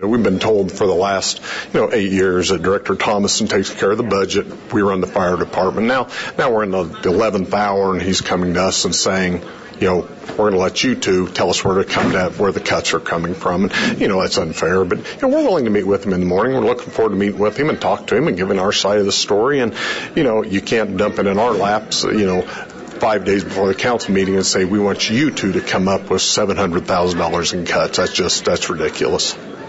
We've been told for the last, 8 years that Director Thomason takes care of the budget. We run the fire department. Now we're in the 11th hour, and he's coming to us and saying, we're going to let you two tell us where the cuts are coming from. And, that's unfair. But, we're willing to meet with him in the morning. We're looking forward to meeting with him and talk to him and giving our side of the story. And, you can't dump it in our laps, 5 days before the council meeting and say, we want you two to come up with $700,000 in cuts. That's ridiculous.